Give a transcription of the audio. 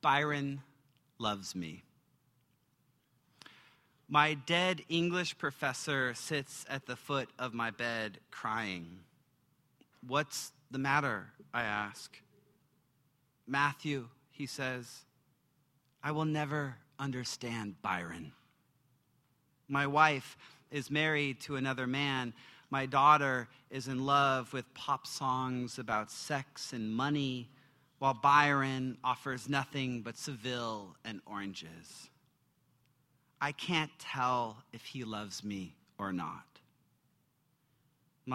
Byron loves me. My dead English professor sits at the foot of my bed crying. What's the matter? I ask. Matthew, he says, I will never understand Byron. My wife is married to another man. My daughter is in love with pop songs about sex and money, while Byron offers nothing but Seville and oranges. I can't tell if he loves me or not.